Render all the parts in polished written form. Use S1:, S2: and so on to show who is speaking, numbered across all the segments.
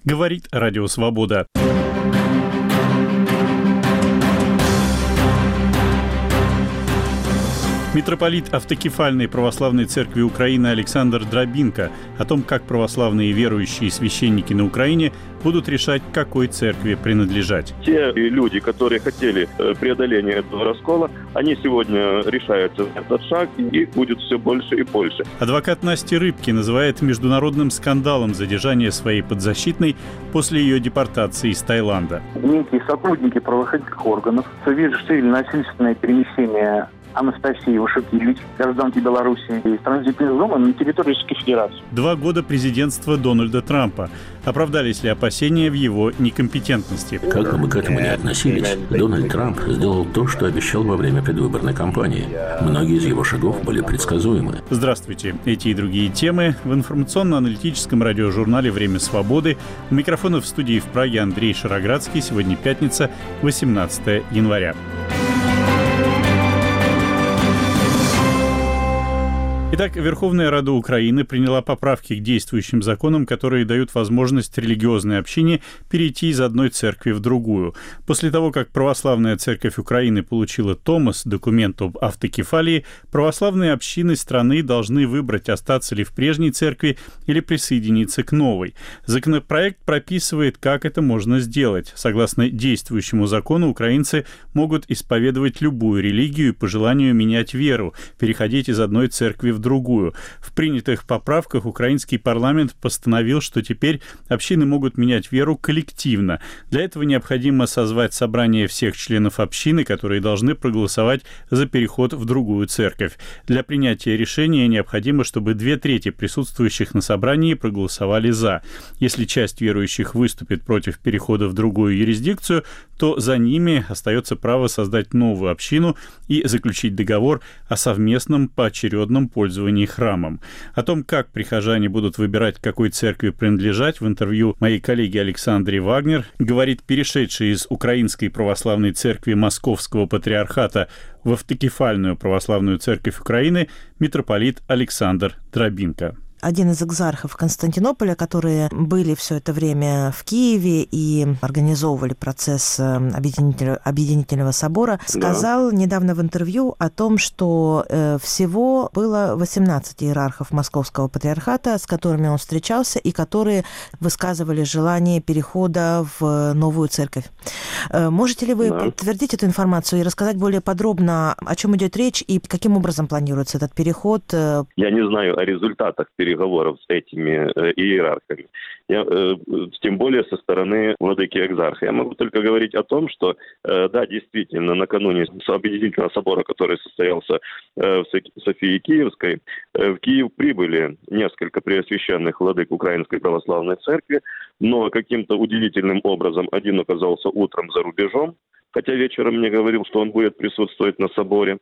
S1: говорит Радио Свобода. Митрополит Автокефальной Православной Церкви Украины Александр Дробинко о том, как православные верующие и священники на Украине будут решать, к какой церкви принадлежать.
S2: Те люди, которые хотели преодоления этого раскола, они сегодня решаются на этот шаг, и их будет все больше и больше.
S1: Адвокат Насти Рыбки называет международным скандалом задержание своей подзащитной после ее депортации из Таиланда.
S3: Некие сотрудники правоохранительных органов совершили насильственное перемещение Анастасии Ушакевич, гражданки Беларуси, из транзитных зон на территорию Российской Федерации.
S1: 2 года президентства Дональда Трампа. Оправдались ли опасения в его некомпетентности?
S4: Как бы мы к этому ни относились, Дональд Трамп сделал то, что обещал во время предвыборной кампании. Многие из его шагов были предсказуемы.
S1: Здравствуйте. Эти и другие темы в информационно-аналитическом радиожурнале «Время свободы». У микрофона в студии в Праге Андрей Шароградский. Сегодня пятница, 18 января. Итак, Верховная Рада Украины приняла поправки к действующим законам, которые дают возможность религиозной общине перейти из одной церкви в другую. После того, как Православная Церковь Украины получила ТОМАС, документ об автокефалии, православные общины страны должны выбрать, остаться ли в прежней церкви или присоединиться к новой. Законопроект прописывает, как это можно сделать. Согласно действующему закону, украинцы могут исповедовать любую религию и по желанию менять веру, переходить из одной церкви в другую. В принятых поправках украинский парламент постановил, что теперь общины могут менять веру коллективно. Для этого необходимо созвать собрание всех членов общины, которые должны проголосовать за переход в другую церковь. Для принятия решения необходимо, чтобы 2/3 присутствующих на собрании проголосовали «за». Если часть верующих выступит против перехода в другую юрисдикцию, то за ними остается право создать новую общину и заключить договор о совместном поочередном пользовании храмом. О том, как прихожане будут выбирать, к какой церкви принадлежать, в интервью моей коллеги Александре Вагнер говорит перешедший из Украинской Православной Церкви Московского Патриархата в Автокефальную Православную Церковь Украины митрополит Александр Дробинко.
S5: Один из экзархов Константинополя, которые были все это время в Киеве и организовывали процесс объединительного собора, сказал недавно в интервью о том, что всего было 18 иерархов Московского патриархата, с которыми он встречался и которые высказывали желание перехода в новую церковь. Можете ли вы подтвердить эту информацию и рассказать более подробно, о чем идет речь и каким образом планируется этот переход?
S2: Я не знаю о результатах переговоров с этими иерархами, тем более со стороны владыки Экзарха. Я могу только говорить о том, что, да, действительно, накануне объединительного собора, который состоялся в Софии Киевской, в Киев прибыли несколько преосвященных владык Украинской Православной Церкви, но каким-то удивительным образом один оказался утром за рубежом, хотя вечером мне говорил, что он будет присутствовать на соборе.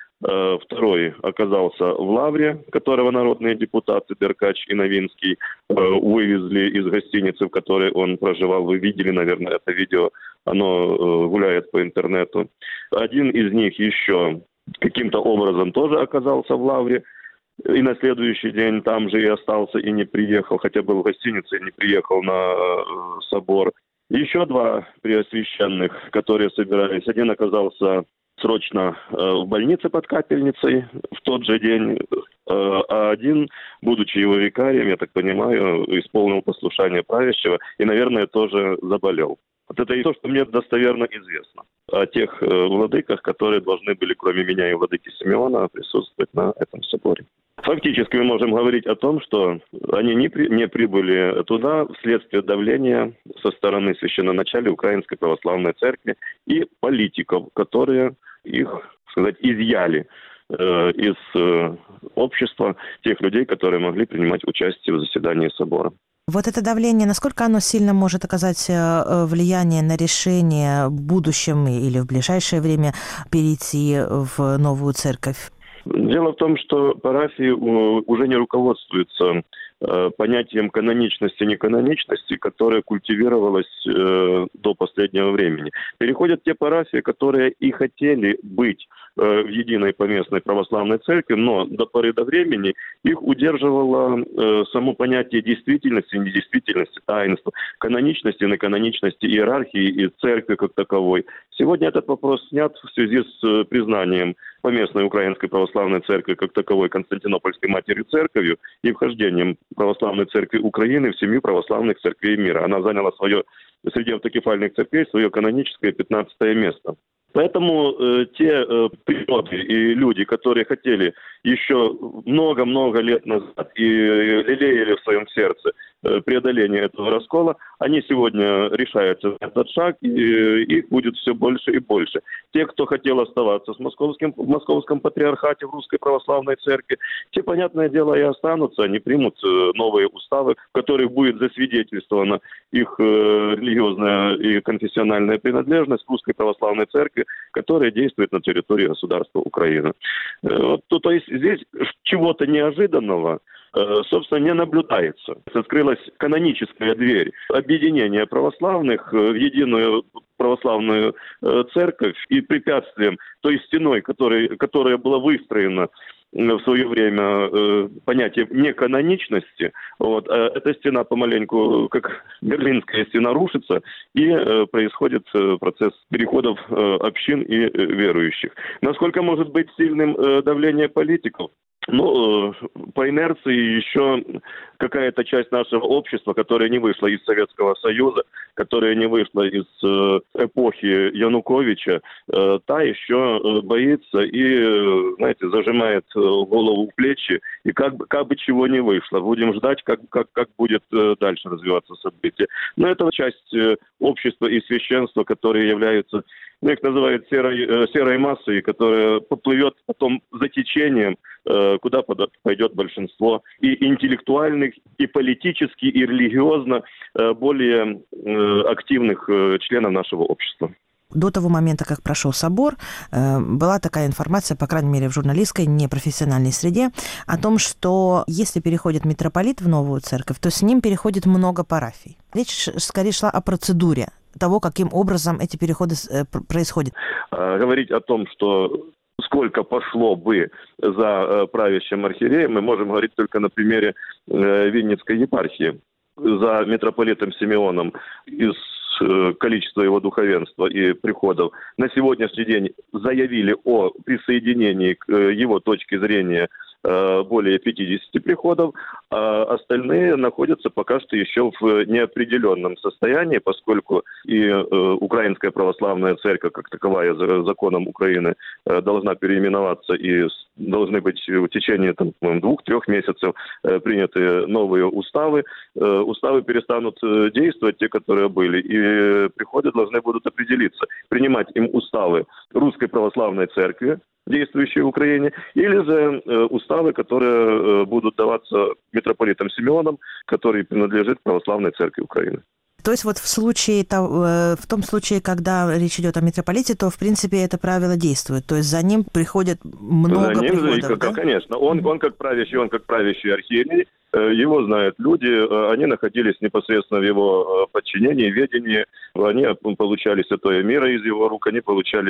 S2: Второй оказался в Лавре, которого народные депутаты Деркач и Новинский вывезли из гостиницы, в которой он проживал. Вы видели, наверное, это видео, оно гуляет по интернету. Один из них еще каким-то образом тоже оказался в Лавре, и на следующий день там же и остался, и не приехал, хотя был в гостинице, и не приехал на собор. Еще 2 преосвященных, которые собирались. Один оказался срочно в больнице под Капельницей в тот же день, а один, будучи его викарием, я так понимаю, исполнил послушание правящего и, наверное, тоже заболел. Вот это и то, что мне достоверно известно о тех владыках, которые должны были, кроме меня и владыки Симеона, присутствовать на этом соборе. Фактически мы можем говорить о том, что они не прибыли туда вследствие давления со стороны священноначалия Украинской Православной Церкви и политиков, которые их, сказать, изъяли из общества тех людей, которые могли принимать участие в заседании собора.
S5: Вот это давление, насколько оно сильно может оказать влияние на решение в будущем или в ближайшее время перейти в новую церковь?
S2: Дело в том, что парафии уже не руководствуются понятием каноничности и неканоничности, которое культивировалось до последнего времени. Переходят те парафии, которые и хотели быть в единой поместной православной церкви, но до поры до времени их удерживало само понятие действительности, недействительности, таинства, каноничности, неканоничности иерархии и церкви как таковой. Сегодня этот вопрос снят в связи с признанием поместной Украинской православной церкви как таковой Константинопольской Матерью Церковью и вхождением православной церкви Украины в семью православных церквей мира. Она заняла среди автокефальных церквей свое каноническое 15-е место. Поэтому те природы и люди, которые хотели еще много-много лет назад и лелеяли в своем сердце преодоление этого раскола, они сегодня решаются на этот шаг, и их будет все больше и больше. Те, кто хотел оставаться в московском патриархате, в Русской Православной Церкви, те, понятное дело, и останутся, они примут новые уставы, в которых будет засвидетельствована их религиозная и конфессиональная принадлежность к Русской Православной Церкви, которая действует на территории государства Украина. То есть здесь чего-то неожиданного, собственно, не наблюдается. Открылась каноническая дверь объединения православных в единую православную церковь, и препятствием той стеной, которая была выстроена в свое время понятие неканоничности, эта стена помаленьку, как Берлинская стена, рушится, и происходит процесс переходов общин и верующих. Насколько может быть сильным давление политиков? По инерции еще какая-то часть нашего общества, которая не вышла из Советского Союза, которая не вышла из эпохи Януковича, та еще боится и, знаете, зажимает голову в плечи, и как бы чего не вышло. Будем ждать, как будет дальше развиваться события. Но это часть общества и священства, которые являются, их называют серой массой, которая поплывет потом за течением, куда пойдет большинство и интеллектуальных, и политически, и религиозно более активных членов нашего общества.
S5: До того момента, как прошел собор, была такая информация, по крайней мере, в журналистской, непрофессиональной среде, о том, что если переходит митрополит в новую церковь, то с ним переходит много парафий. Речь скорее шла о процедуре того, каким образом эти переходы происходят.
S2: Говорить о том, что сколько пошло бы за правящим архиереем, мы можем говорить только на примере Винницкой епархии. За митрополитом Симеоном из количества его духовенства и приходов на сегодняшний день заявили о присоединении к его точке зрения более 50 приходов, а остальные находятся пока что еще в неопределенном состоянии, поскольку и Украинская православная церковь, как таковая, законом Украины, должна переименоваться, и должны быть в течение 2-3 месяцев приняты новые уставы. Уставы перестанут действовать, те, которые были, и приходы должны будут определиться, принимать им уставы Русской Православной Церкви, действующие в Украине, или же уставы, которые будут даваться митрополитом Симеоном, который принадлежит Православной Церкви Украины.
S5: То есть в том случае, когда речь идет о митрополите, то, в принципе, это правило действует. То есть за ним приходит много приходов, да?
S2: Конечно. Он как правящий архиерей, его знают люди, они находились непосредственно в его подчинении, ведении, они получали святое миро из его рук, они получали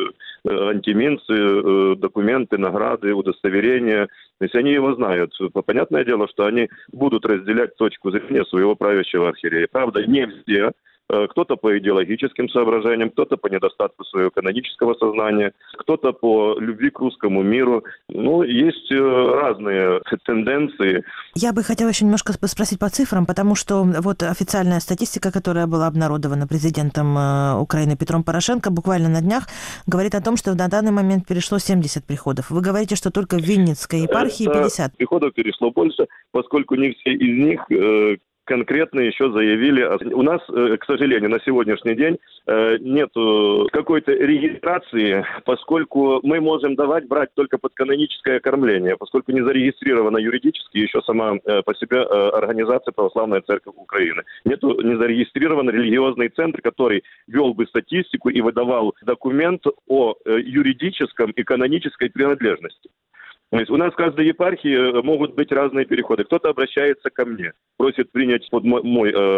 S2: антиминцы, документы, награды, удостоверения. То есть они его знают. Понятное дело, что они будут разделять точку зрения своего правящего архиерея. Правда, не все. Кто-то по идеологическим соображениям, кто-то по недостатку своего канонического сознания, кто-то по любви к русскому миру. Есть разные тенденции.
S5: Я бы хотела еще немножко спросить по цифрам, потому что вот официальная статистика, которая была обнародована президентом Украины Петром Порошенко буквально на днях, говорит о том, что на данный момент перешло 70 приходов. Вы говорите, что только в Винницкой епархии 50.
S2: Приходов перешло больше, поскольку не все из них конкретно еще заявили. У нас, к сожалению, на сегодняшний день нет какой-то регистрации, поскольку мы можем брать только под каноническое кормление, поскольку не зарегистрирована юридически еще сама по себе организация Православная Церковь Украины. Не зарегистрирован религиозный центр, который вел бы статистику и выдавал документ о юридическом и канонической принадлежности. То есть у нас в каждой епархии могут быть разные переходы. Кто-то обращается ко мне, просит принять под мой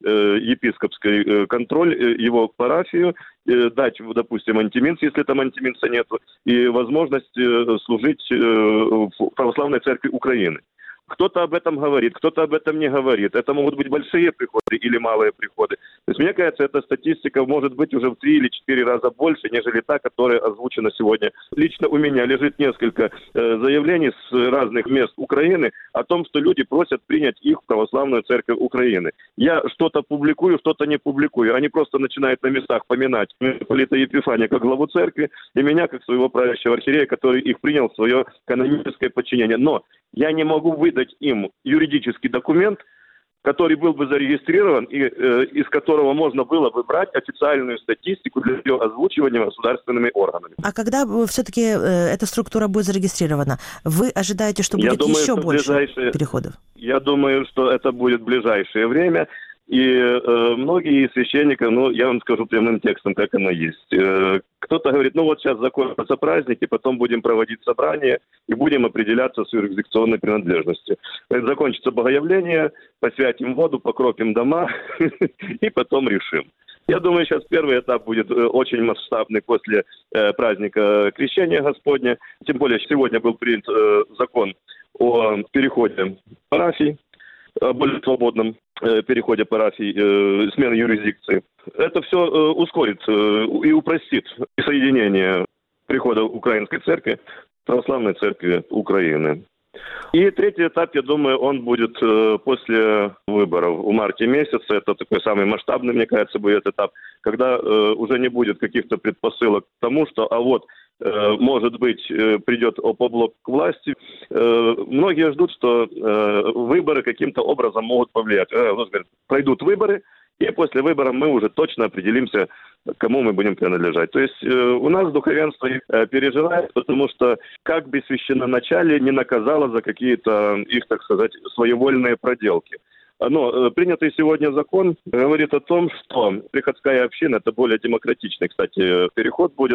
S2: епископский контроль его парафию, дать, допустим, антиминц, если там антиминца нету, и возможность служить в Православной Церкви Украины. Кто-то об этом говорит, кто-то об этом не говорит. Это могут быть большие приходы или малые приходы. То есть, мне кажется, эта статистика может быть уже в 3 или 4 раза больше, нежели та, которая озвучена сегодня. Лично у меня лежит несколько заявлений с разных мест Украины о том, что люди просят принять их в Православную Церковь Украины. Я что-то публикую, что-то не публикую. Они просто начинают на местах поминать митрополита Епифания как главу церкви и меня как своего правящего архиерея, который их принял в свое каноническое подчинение. Но я не могу выдать им юридический документ, который был бы зарегистрирован и из которого можно было бы брать официальную статистику для ее озвучивания государственными органами.
S5: А когда все-таки эта структура будет зарегистрирована, вы ожидаете, что будет еще больше переходов?
S2: Я думаю, что это будет в ближайшее время. И многие священники, я вам скажу прямым текстом, как оно есть. Кто-то говорит, вот сейчас закончатся праздники, потом будем проводить собрания и будем определяться с юрисдикционной принадлежностью. Закончится богоявление, посвятим воду, покропим дома и потом решим. Я думаю, сейчас первый этап будет очень масштабный после праздника Крещения Господня. Тем более, сегодня был принят закон о переходе парафий, о более свободном переходе парафий, смены юрисдикции. Это все ускорит и упростит соединение прихода Украинской Церкви, Православной Церкви Украины. И третий этап, я думаю, он будет после выборов в марте месяце. Это такой самый масштабный, мне кажется, будет этап, когда уже не будет каких-то предпосылок к тому, что может быть, придет опоблок к власти. Многие ждут, что выборы каким-то образом могут повлиять. Пройдут выборы, и после выборов мы уже точно определимся, кому мы будем принадлежать. То есть у нас духовенство переживает, потому что как бы священноначалие не наказало за какие-то их, так сказать, своевольные проделки. Но принятый сегодня закон говорит о том, что приходская община, это более демократичный, кстати, переход будет.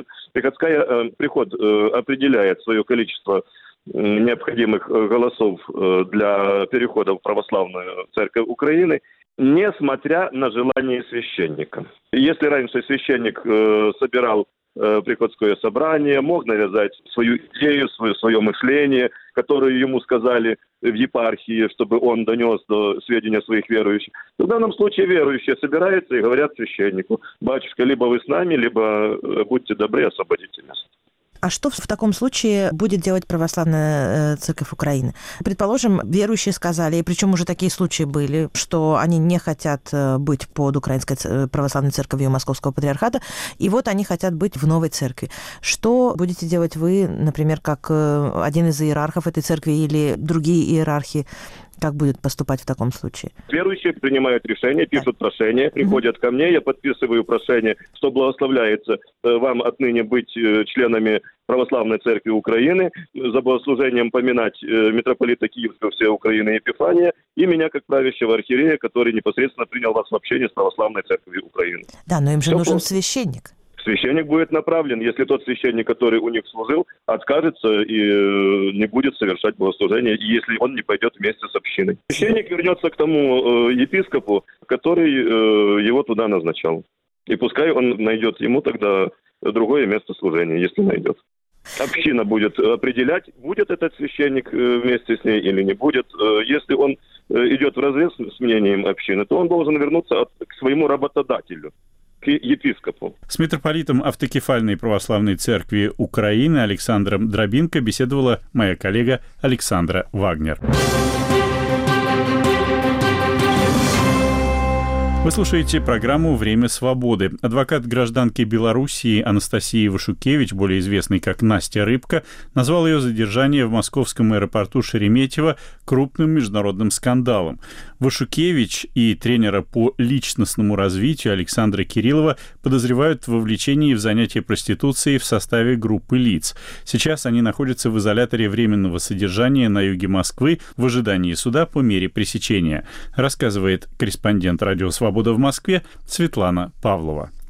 S2: Приход определяет свое количество необходимых голосов для перехода в Православную Церковь Украины, несмотря на желание священника. Если раньше священник собирал приходское собрание, мог навязать свою идею, свое мышление, которое ему сказали в епархии, чтобы он донес до сведения своих верующих. В данном случае верующие собираются и говорят священнику: «Батюшка, либо вы с нами, либо будьте добры, освободите место».
S5: А что в таком случае будет делать Православная Церковь Украины? Предположим, верующие сказали, и причем уже такие случаи были, что они не хотят быть под Украинской Православной Церковью Московского Патриархата, и вот они хотят быть в новой церкви. Что будете делать вы, например, как один из иерархов этой церкви или другие иерархи? Как будет поступать в таком случае?
S2: Верующие принимают решение, пишут прошение, приходят ко мне, я подписываю прошение, что благословляется вам отныне быть членами Православной Церкви Украины, за богослужением поминать митрополита Киевского всей Украины Епифания и меня как правящего архиерея, который непосредственно принял вас в общение с Православной Церковью Украины.
S5: Да, но им же нужен священник.
S2: Священник будет направлен, если тот священник, который у них служил, откажется и не будет совершать богослужение, если он не пойдет вместе с общиной. Священник вернется к тому епископу, который его туда назначал. И пускай он найдет ему тогда другое место служения, если найдет. Община будет определять, будет этот священник вместе с ней или не будет. Если он идет вразрез с мнением общины, то он должен вернуться к своему работодателю, к епископу.
S1: С митрополитом Автокефальной Православной Церкви Украины Александром Дробинко беседовала моя коллега Александра Вагнер. Вы слушаете программу «Время свободы». Адвокат гражданки Белоруссии Анастасия Вашукевич, более известный как Настя Рыбка, назвал ее задержание в московском аэропорту Шереметьево крупным международным скандалом. Вашукевич и тренера по личностному развитию Александра Кириллова подозревают в вовлечении в занятие проституцией в составе группы лиц. Сейчас они находятся в изоляторе временного содержания на юге Москвы в ожидании суда по мере пресечения, рассказывает корреспондент «Радио Свобода» в Москве Светлана Павлова.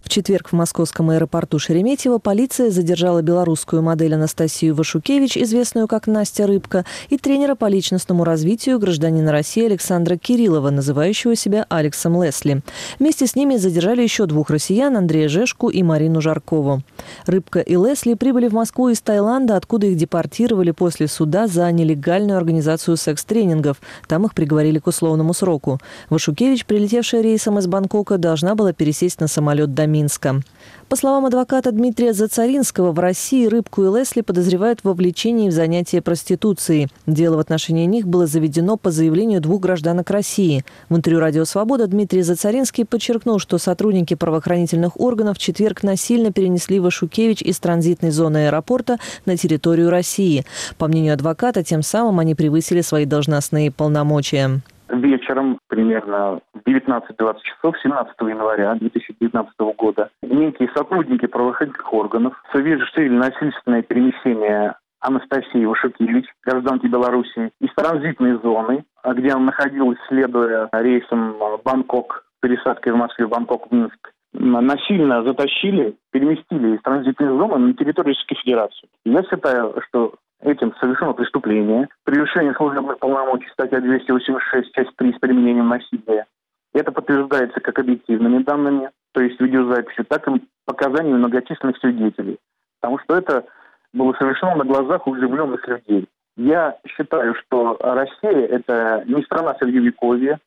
S5: В четверг в московском аэропорту Шереметьево полиция задержала белорусскую модель Анастасию Вашукевич, известную как Настя Рыбка, и тренера по личностному развитию гражданина России Александра Кириллова, называющего себя Алексом Лесли. Вместе с ними задержали еще 2 россиян, Андрея Жешку и Марину Жаркову. Рыбка и Лесли прибыли в Москву из Таиланда, откуда их депортировали после суда за нелегальную организацию секс-тренингов. Там их приговорили к условному сроку. Вашукевич, прилетевшая рейсом из Бангкока, должна была пересесть на самолет до Минска. По словам адвоката Дмитрия Зацаринского, в России Рыбку и Лесли подозревают в вовлечении в занятия проституцией. Дело в отношении них было заведено по заявлению 2 гражданок России. В интервью «Радио Свобода» Дмитрий Зацаринский подчеркнул, что сотрудники правоохранительных органов в четверг насильно перенесли Вашукевич из транзитной зоны аэропорта на территорию России. По мнению адвоката, тем самым они превысили свои должностные полномочия.
S3: Вечером, примерно в 19-20 часов 17 января 2019 года, некие сотрудники правоохранительных органов совершили насильственное перемещение Анастасии Вашукевич, гражданки Беларуси, из транзитной зоны, где она находилась, следуя рейсом Бангкок, пересадкой в Москве, Бангкок, Минск. Насильно затащили, переместили из транзитной зоны на территорию Российской Федерации. Я считаю, что этим совершено преступление, превышение служебных полномочий, статья 286, часть 3 с применением насилия. Это подтверждается как объективными данными, то есть видеозаписью, так и показаниями многочисленных свидетелей. Потому что это было совершено на глазах уязвленных людей. Я считаю, что Россия – это не страна Средневековья,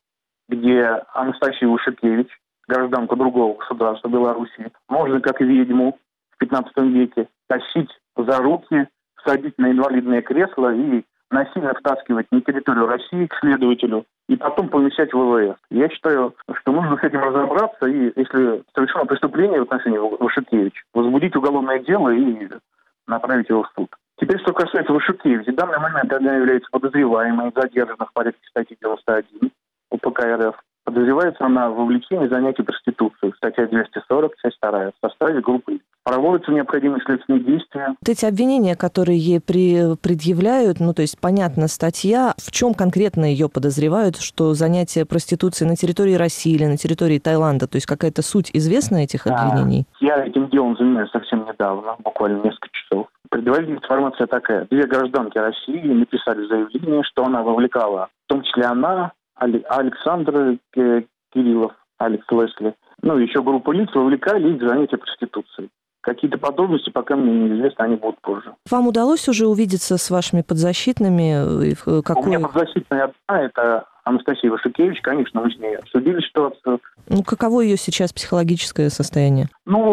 S3: где Анастасию Вашукевич, гражданку другого государства, Белоруссии, можно как ведьму в 15 веке тащить за руки, садить на инвалидное кресло и насильно втаскивать на территорию России к следователю и потом помещать в ВВС. Я считаю, что нужно с этим разобраться и, если совершено преступление в отношении Вашукевич, возбудить уголовное дело и направить его в суд. Теперь, что касается Вашукевич, в данный момент она является подозреваемой, задержана в порядке статьи 91 УПК РФ. Подозревается она в вовлечении в занятия проституцией, статья 240, часть 2, в составе группы. Проводятся необходимые следственные действия.
S5: Вот эти обвинения, которые ей предъявляют, то есть понятна статья, в чем конкретно ее подозревают, что занятие проституцией на территории России или на территории Таиланда, то есть какая-то суть известна этих обвинений?
S3: Я этим делом занимаюсь совсем недавно, буквально несколько часов. Предварительная информация такая. 2 гражданки России написали заявление, что она вовлекала, в том числе она, Александр Кириллов, Алекс Лесли, еще группу лиц вовлекали их в занятия проституцией. Какие-то подробности пока мне неизвестны, они будут позже.
S5: Вам удалось уже увидеться с вашими подзащитными?
S3: У меня подзащитная одна, это Анастасия Вашукевич, конечно, мы с ней обсудили ситуацию.
S5: Каково ее сейчас психологическое состояние?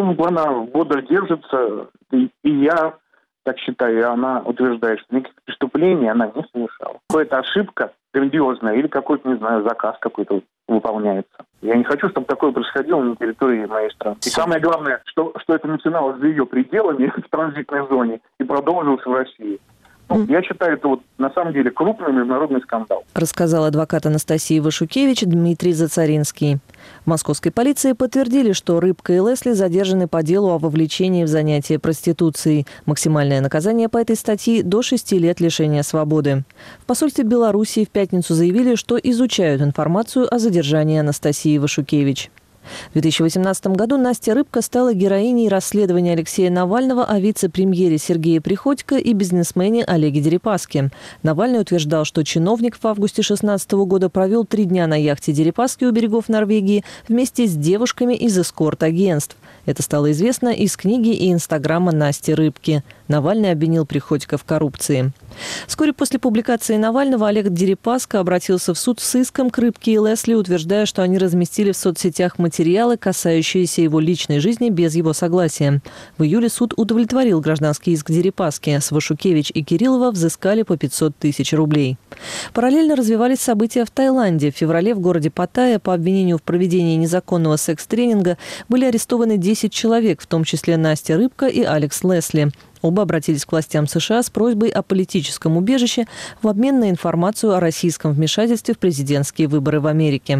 S3: Она бодро держится, и я так считаю, и она утверждает, что никаких преступлений она не совершала. Какая-то ошибка грандиозная или какой-то, заказ какой-то выполняется. Я не хочу, чтобы такое происходило на территории моей страны. И самое главное, что это начиналось за ее пределами в транзитной зоне и продолжилось в России. Я считаю, это на самом деле крупный международный скандал.
S5: Рассказал адвокат Анастасии Вашукевич Дмитрий Зацаринский. В московской полиции подтвердили, что Рыбка и Лесли задержаны по делу о вовлечении в занятия проституцией. Максимальное наказание по этой статье – до 6 лет лишения свободы. В посольстве Белоруссии в пятницу заявили, что изучают информацию о задержании Анастасии Вашукевич. В 2018 году Настя Рыбка стала героиней расследования Алексея Навального о вице-премьере Сергее Приходько и бизнесмене Олеге Дерипаске. Навальный утверждал, что чиновник в августе 2016 года провел 3 дня на яхте Дерипаски у берегов Норвегии вместе с девушками из эскорт-агентств. Это стало известно из книги и инстаграма Насти Рыбки. Навальный обвинил Приходько в коррупции. Вскоре после публикации Навального Олег Дерипаска обратился в суд с иском к Рыбке и Лесли, утверждая, что они разместили в соцсетях материалы, касающиеся его личной жизни без его согласия. В июле суд удовлетворил гражданский иск Дерипаски. С Вашукевич и Кириллова взыскали по 500 тысяч рублей. Параллельно развивались события в Таиланде. В феврале в городе Паттайя по обвинению в проведении незаконного секс-тренинга были арестованы 10 человек, в том числе Настя Рыбка и Алекс Лесли. Оба обратились к властям США с просьбой о политическом убежище в обмен на информацию о российском вмешательстве в президентские выборы в Америке.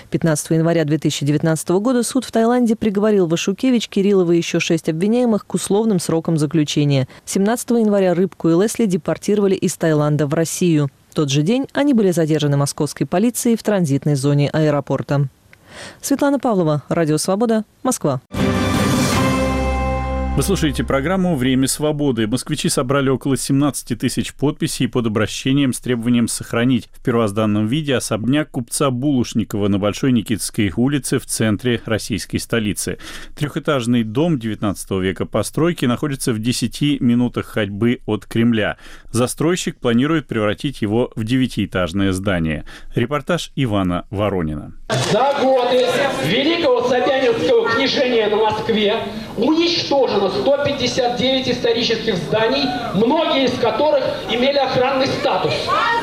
S5: 15 января 2019 года суд в Таиланде приговорил Вашукевич, Кириллова и еще 6 обвиняемых к условным срокам заключения. 17 января Рыбку и Лесли депортировали из Таиланда в Россию. В тот же день они были задержаны московской полицией в транзитной зоне аэропорта. Светлана Павлова, Радио Свобода, Москва.
S1: Вы слушаете программу «Время свободы». Москвичи собрали около 17 тысяч подписей под обращением с требованием сохранить в первозданном виде особняк купца Булушникова на Большой Никитской улице в центре российской столицы. Трехэтажный дом XIX века постройки находится в 10 минутах ходьбы от Кремля. Застройщик планирует превратить его в 9-этажное здание. Репортаж Ивана Воронина.
S6: За годы Великого Собянинского княжения на Москве уничтожено 159 исторических зданий, многие из которых имели охранный статус.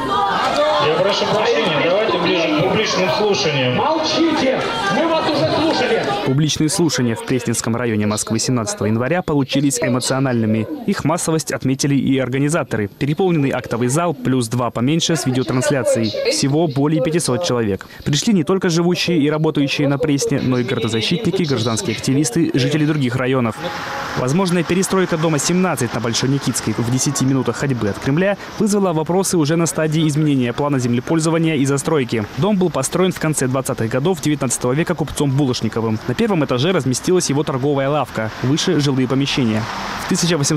S7: Я прошу прощения, давайте ближе к публичным слушаниям.
S6: Молчите! Мы вас уже слушали!
S8: Публичные слушания в Пресненском районе Москвы 17 января получились эмоциональными. Их массовость отметили и организаторы. Переполненный актовый зал плюс 2 поменьше с видеотрансляцией. Всего более 500 человек. Пришли не только живущие и работающие на Пресне, но и градозащитники, гражданские активисты, жители других районов. Возможная перестройка дома 17 на Большой Никитской в 10 минутах ходьбы от Кремля вызвала вопросы уже на стадии изменения плана землепользования и застройки. Дом был построен в конце 20-х годов 19 века купцом Булушниковым. На первом этаже разместилась его торговая лавка, выше жилые помещения. В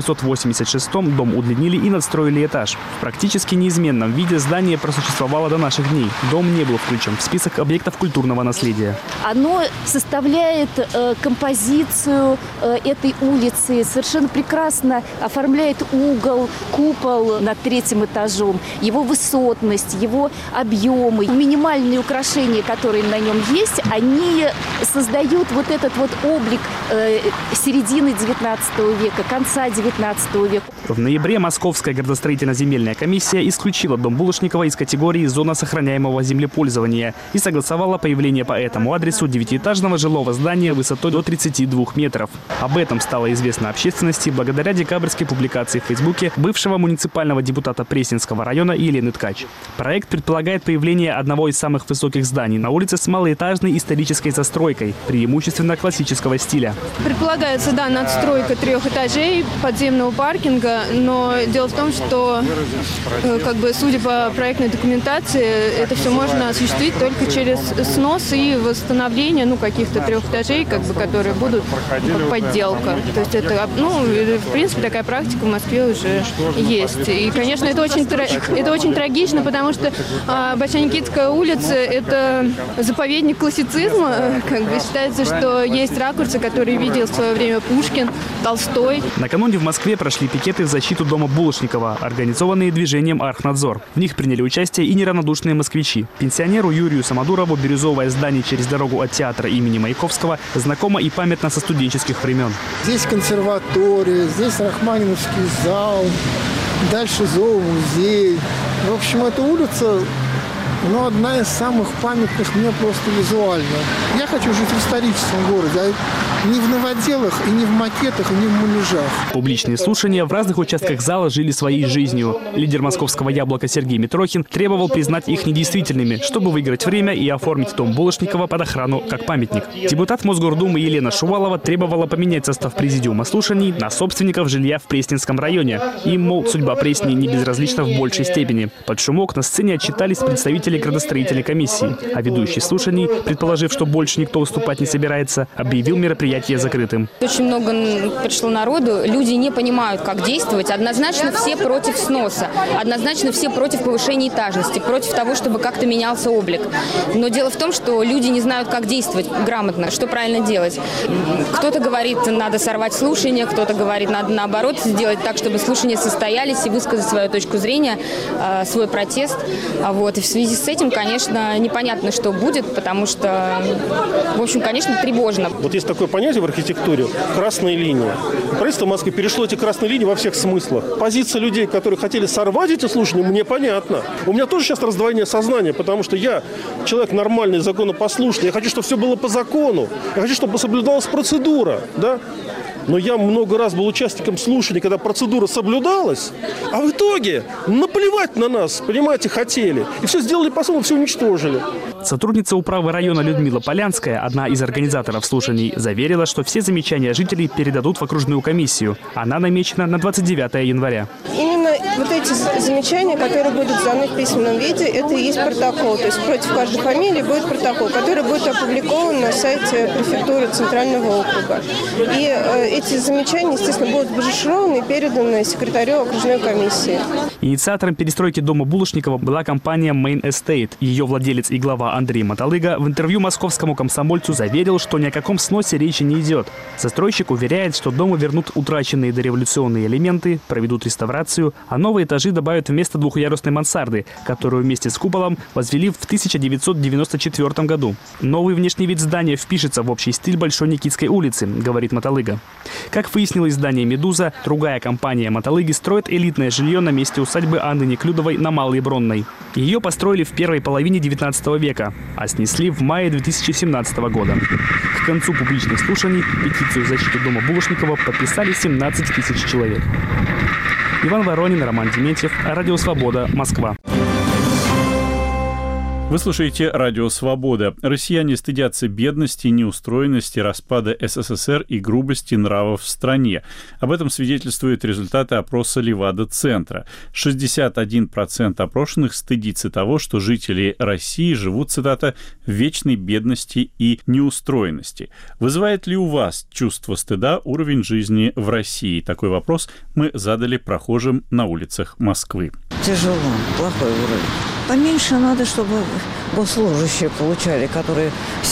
S8: 1886-м дом удлинили и надстроили этаж. В практически неизменном виде здание просуществовало до наших дней. Дом не был включен в список объектов культурного наследия.
S9: Оно составляет композицию этой улицы, совершенно прекрасно оформляет угол, купол над 3-м этажом, его высотность, его объемы. Минимальные украшения, которые на нем есть, они создают вот этот вот облик середины 19 века, конца 19 века.
S8: В ноябре Московская градостроительно-земельная комиссия исключила дом Булушникова из категории «Зона сохраняемого землепользования» и согласовала появление по этому адресу 9-этажного жилого здания высотой до 32 метров. Об этом стало известно общественности благодаря декабрьской публикации в Фейсбуке бывшего муниципального депутата Пресненского района Елены Ткач. Проект предполагает появление одного из самых высоких зданий на улице с малоэтажной исторической застройкой, преимущественно классического стиля.
S10: Предполагается, да, надстройка 3 этажей, подземного паркинга, но дело в том, что, судя по проектной документации, это все можно осуществить только через снос и восстановление, каких-то 3 этажей, которые будут как подделка. То есть это, в принципе, такая практика в Москве уже есть. И, конечно, это очень трагично, потому что Большая Никитская улица – это заповедник классицизма. Считается, что есть ракурсы, которые видел в свое время Пушкин, Толстой.
S8: Накануне в Москве прошли пикеты в защиту дома Булушникова, организованные движением «Архнадзор». В них приняли участие и неравнодушные москвичи. Пенсионеру Юрию Самодурову бирюзовое здание через дорогу от театра имени Маяковского знакомо и памятно со студенческих времен.
S11: Здесь консерватория, здесь Рахманиновский зал, дальше зоомузей. В общем, эта улица, одна из самых памятных мне просто визуально. Я хочу жить в историческом городе, а не в новоделах, и не в макетах, и не в муляжах.
S8: Публичные слушания в разных участках зала жили своей жизнью. Лидер московского «Яблока» Сергей Митрохин требовал признать их недействительными, чтобы выиграть время и оформить дом Булушникова под охрану как памятник. Депутат Мосгордумы Елена Шувалова требовала поменять состав президиума слушаний на собственников жилья в Пресненском районе. Им, мол, судьба Пресни не безразлична в большей степени. Под шумок на сцене отчитались представители градостроительной комиссии. А ведущий слушаний, предположив, что больше никто уступать не собирается, объявил мероприятие закрытым.
S12: Очень много пришло народу. Люди не понимают, как действовать. Однозначно все против сноса. Однозначно все против повышения этажности, против того, чтобы как-то менялся облик. Но дело в том, что люди не знают, как действовать грамотно, что правильно делать. Кто-то говорит, надо сорвать слушания, кто-то говорит, надо наоборот сделать так, чтобы слушания состоялись и высказать свою точку зрения, свой протест. И в связи с этим, конечно, непонятно, что будет, потому что, в общем, конечно, тревожно.
S13: Вот есть такое понятие в архитектуре – красная линия. Правительство Москвы перешло эти красные линии во всех смыслах. Позиция людей, которые хотели сорвать эти слушания, мне понятна. У меня тоже сейчас раздвоение сознания, потому что я человек нормальный, законопослушный. Я хочу, чтобы все было по закону. Я хочу, чтобы соблюдалась процедура. Да? Но я много раз был участником слушаний, когда процедура соблюдалась, а в итоге наплевать на нас, понимаете, хотели. И все сделали по-своему, все уничтожили.
S8: Сотрудница управы района Людмила Полянская, одна из организаторов слушаний, заверила, что все замечания жителей передадут в окружную комиссию. Она намечена на 29 января.
S14: Именно вот эти замечания, которые будут даны в письменном виде, это и есть протокол. То есть против каждой фамилии будет протокол, который будет опубликован на сайте префектуры Центрального округа. И эти замечания, естественно, будут брошюрованы и переданы секретарю окружной комиссии.
S8: Инициатором перестройки дома Булышникова была компания Main Estate. Ее владелец и глава Андрей Маталыга в интервью московскому комсомольцу заверил, что ни о каком сносе речи не идет. Застройщик уверяет, что дому вернут утраченные дореволюционные элементы, проведут реставрацию, а новые этажи добавят вместо двухъярусной мансарды, которую вместе с куполом возвели в 1994 году. Новый внешний вид здания впишется в общий стиль Большой Никитской улицы, говорит Маталыга. Как выяснило издание «Медуза», другая компания Маталыги строит элитное жилье на месте усадьбы Анны Неклюдовой на Малой Бронной. Ее построили в первой половине 19 века, а снесли в мае 2017 года. К концу публичных слушаний петицию в защиту дома Булышникова подписали 17 тысяч человек. Иван Воронин, Роман Дементьев, Радио Свобода, Москва.
S1: Вы слушаете «Радио Свобода». Россияне стыдятся бедности, неустроенности, распада СССР и грубости нравов в стране. Об этом свидетельствуют результаты опроса Левада-центра. 61% опрошенных стыдится того, что жители России живут, цитата, в вечной бедности и неустроенности. Вызывает ли у вас чувство стыда уровень жизни в России? Такой вопрос мы задали прохожим на улицах Москвы.
S15: Тяжело, плохой уровень. Поменьше надо, чтобы госслужащие получали, которые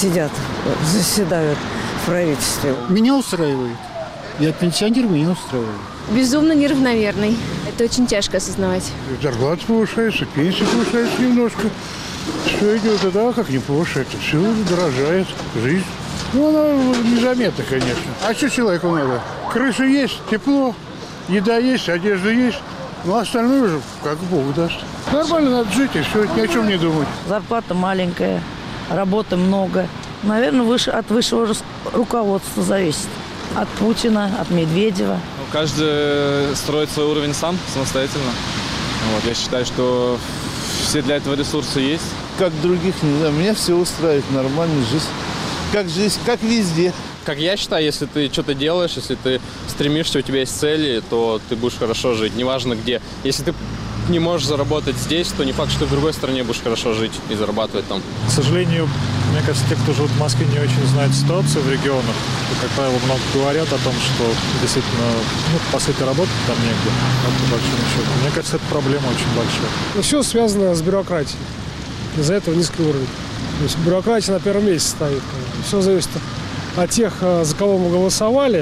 S15: заседают в правительстве.
S11: Меня устраивает. Я пенсионер, меня устраивает.
S10: Безумно неравномерный. Это очень тяжко осознавать.
S11: Зарплата повышается, пенсия повышается немножко. Все идет, и да, как не повышается. Все дорожает, жизнь. Ну, она незаметна, конечно. А что человеку надо? Крыша есть, тепло, еда есть, одежда есть. Ну, остальное уже как Бог даст. Нормально надо жить, и все, ни о чем не думать.
S15: Зарплата маленькая, работы много. Наверное, от высшего руководства зависит. От Путина, от Медведева.
S16: Каждый строит свой уровень сам, самостоятельно. Я считаю, что все для этого ресурсы есть.
S17: Как других, не знаю, меня все устраивает, нормальная жизнь, как везде.
S16: Как я считаю, если ты что-то делаешь, если ты стремишься, у тебя есть цели, то ты будешь хорошо жить, неважно где. Если ты не можешь заработать здесь, то не факт, что ты в другой стране будешь хорошо жить и зарабатывать там.
S18: К сожалению, мне кажется, те, кто живут в Москве, не очень знают ситуацию в регионах. И, как правило, много говорят о том, что действительно, по сути, работать там негде, по большому счету. Мне кажется, это проблема очень большая.
S19: Все связано с бюрократией. Из-за этого низкий уровень. То есть бюрократия на первом месте стоит. Все зависит от тех, за кого мы голосовали,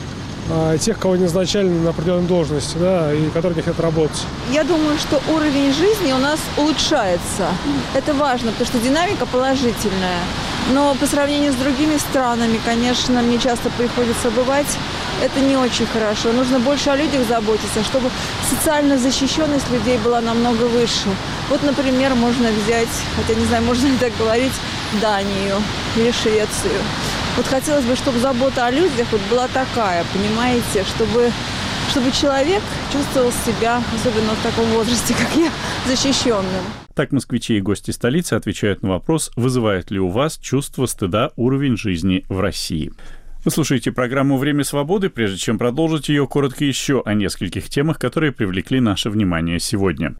S19: тех, кого не назначали на определенной должности, да, и которые не хотят работать.
S20: Я думаю, что уровень жизни у нас улучшается. Это важно, потому что динамика положительная. Но по сравнению с другими странами, конечно, мне часто приходится бывать, это не очень хорошо. Нужно больше о людях заботиться, чтобы социальная защищенность людей была намного выше. Вот, например, можно взять, хотя не знаю, можно ли так говорить, Данию или Швецию. Вот хотелось бы, чтобы забота о людях была такая, понимаете, чтобы человек чувствовал себя, особенно в таком возрасте, как я, защищенным.
S1: Так москвичи и гости столицы отвечают на вопрос, вызывает ли у вас чувство стыда уровень жизни в России. Вы слушаете программу «Время свободы». Прежде чем продолжить ее, коротко еще о нескольких темах, которые привлекли наше внимание сегодня.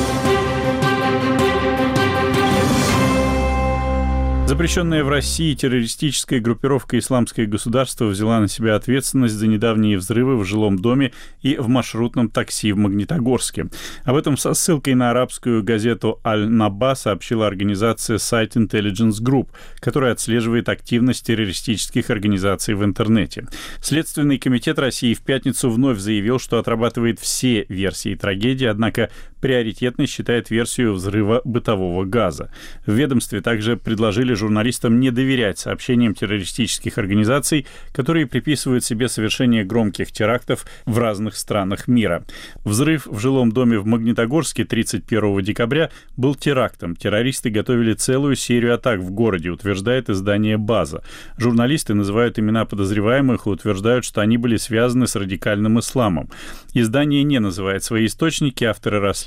S1: Запрещенная в России террористическая группировка «Исламское государство» взяла на себя ответственность за недавние взрывы в жилом доме и в маршрутном такси в Магнитогорске. Об этом со ссылкой на арабскую газету «Аль-Наба» сообщила организация Site Intelligence Group, которая отслеживает активность террористических организаций в интернете. Следственный комитет России в пятницу вновь заявил, что отрабатывает все версии трагедии, однако приоритетной считает версию взрыва бытового газа. В ведомстве также предложили журналистам не доверять сообщениям террористических организаций, которые приписывают себе совершение громких терактов в разных странах мира. Взрыв в жилом доме в Магнитогорске 31 декабря был терактом. Террористы готовили целую серию атак в городе, утверждает издание «База». Журналисты называют имена подозреваемых и утверждают, что они были связаны с радикальным исламом. Издание не называет свои источники, авторы расследования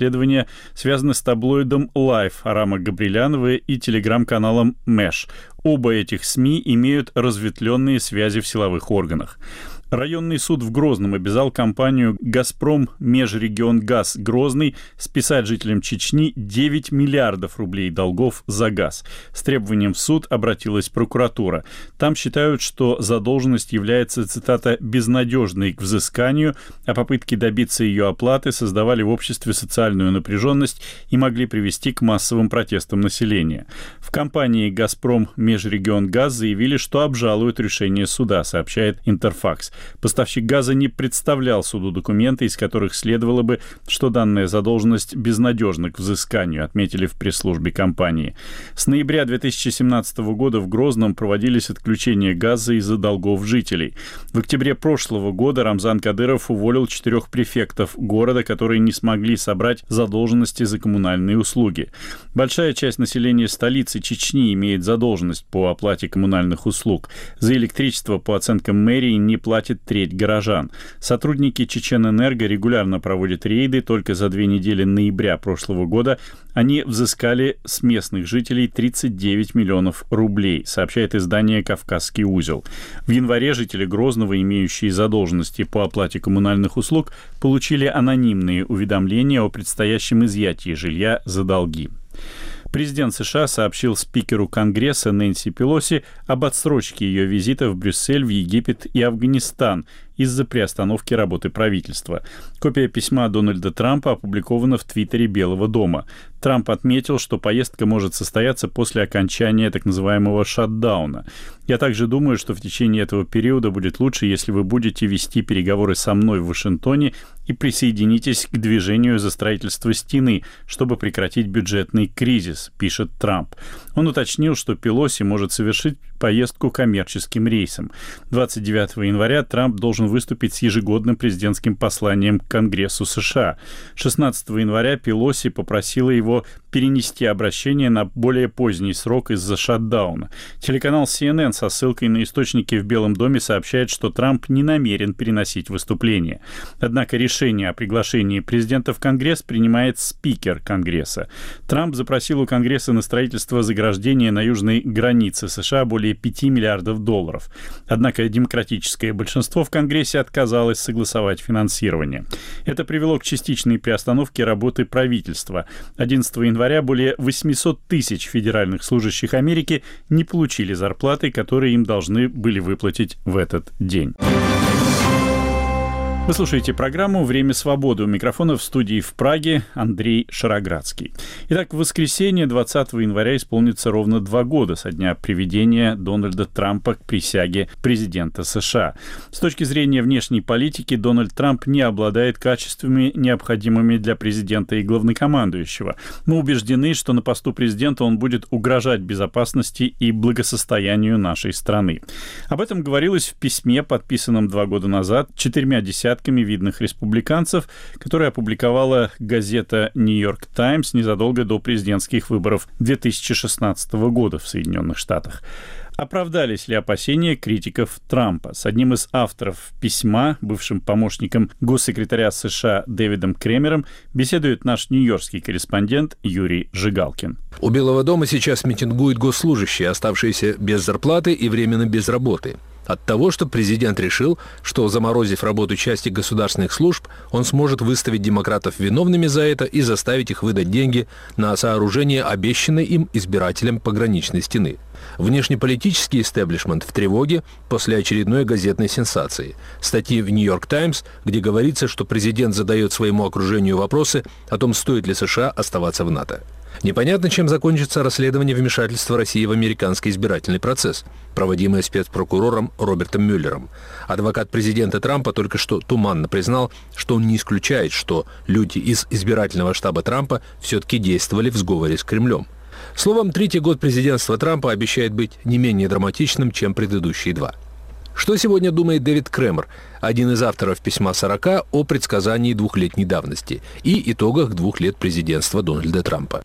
S1: расследования связаны с таблоидом Life Арама Габрилянова и телеграм-каналом Mesh. Оба этих СМИ имеют разветвленные связи в силовых органах. Районный суд в Грозном обязал компанию «Газпром Межрегионгаз Грозный» списать жителям Чечни 9 миллиардов рублей долгов за газ. С требованием в суд обратилась прокуратура. Там считают, что задолженность является, цитата, «безнадежной к взысканию», а попытки добиться ее оплаты создавали в обществе социальную напряженность и могли привести к массовым протестам населения. В компании «Газпром Межрегионгаз» заявили, что обжалуют решение суда, сообщает Интерфакс. Поставщик газа не представлял суду документы, из которых следовало бы, что данная задолженность безнадежна к взысканию, отметили в пресс-службе компании. С ноября 2017 года в Грозном проводились отключения газа из-за долгов жителей. В октябре прошлого года Рамзан Кадыров уволил 4 префектов города, которые не смогли собрать задолженности за коммунальные услуги. Большая часть населения столицы Чечни имеет задолженность по оплате коммунальных услуг. За электричество, по оценкам мэрии, не платит треть горожан. Сотрудники Чеченэнерго регулярно проводят рейды. Только за 2 недели ноября прошлого года они взыскали с местных жителей 39 миллионов рублей, сообщает издание «Кавказский узел». В январе жители Грозного, имеющие задолженности по оплате коммунальных услуг, получили анонимные уведомления о предстоящем изъятии жилья за долги. Президент США сообщил спикеру Конгресса Нэнси Пелоси об отсрочке ее визита в Брюссель, в Египет и Афганистан из-за приостановки работы правительства. Копия письма Дональда Трампа опубликована в Твиттере Белого дома. Трамп отметил, что поездка может состояться после окончания так называемого шатдауна. «Я также думаю, что в течение этого периода будет лучше, если вы будете вести переговоры со мной в Вашингтоне и присоединитесь к движению за строительство стены, чтобы прекратить бюджетный кризис», пишет Трамп. Он уточнил, что Пелоси может совершить поездку коммерческим рейсом. 29 января Трамп должен выступить с ежегодным президентским посланием к Конгрессу США. 16 января Пелоси попросила его перенести обращение на более поздний срок из-за шатдауна. Телеканал CNN со ссылкой на источники в Белом доме сообщает, что Трамп не намерен переносить выступление. Однако решение о приглашении президента в Конгресс принимает спикер Конгресса. Трамп запросил у Конгресса на строительство заграждения на южной границе США более 5 миллиардов долларов. Однако демократическое большинство в Конгрессе отказалось согласовать финансирование. Это привело к частичной приостановке работы правительства. 11 января более 800 тысяч федеральных служащих Америки не получили зарплаты, которые им должны были выплатить в этот день. Вы слушаете программу «Время свободы». У микрофона в студии в Праге Андрей Шароградский. Итак, в воскресенье 20 января исполнится ровно 2 года со дня приведения Дональда Трампа к присяге президента США. С точки зрения внешней политики, Дональд Трамп не обладает качествами, необходимыми для президента и главнокомандующего. Мы убеждены, что на посту президента он будет угрожать безопасности и благосостоянию нашей страны. Об этом говорилось в письме, подписанном 2 года назад 4 десятками видных республиканцев, которое опубликовала газета «Нью-Йорк Таймс» незадолго до президентских выборов 2016 года в Соединенных Штатах. Оправдались ли опасения критиков Трампа? С одним из авторов письма, бывшим помощником госсекретаря США Дэвидом Кремером, беседует наш нью-йоркский корреспондент Юрий Жигалкин.
S21: У Белого дома сейчас митингуют госслужащие, оставшиеся без зарплаты и временно без работы. От того, что президент решил, что, заморозив работу части государственных служб, он сможет выставить демократов виновными за это и заставить их выдать деньги на сооружение обещанной им избирателям пограничной стены. Внешнеполитический истеблишмент в тревоге после очередной газетной сенсации. Статьи в «Нью-Йорк Таймс», где говорится, что президент задает своему окружению вопросы о том, стоит ли США оставаться в НАТО. Непонятно, чем закончится расследование вмешательства России в американский избирательный процесс, проводимое спецпрокурором Робертом Мюллером. Адвокат президента Трампа только что туманно признал, что он не исключает, что люди из избирательного штаба Трампа все-таки действовали в сговоре с Кремлем. Словом, 3-й год президентства Трампа обещает быть не менее драматичным, чем предыдущие 2. Что сегодня думает Дэвид Кремер, один из авторов письма 40 о предсказании двухлетней давности и итогах 2 лет президентства Дональда Трампа?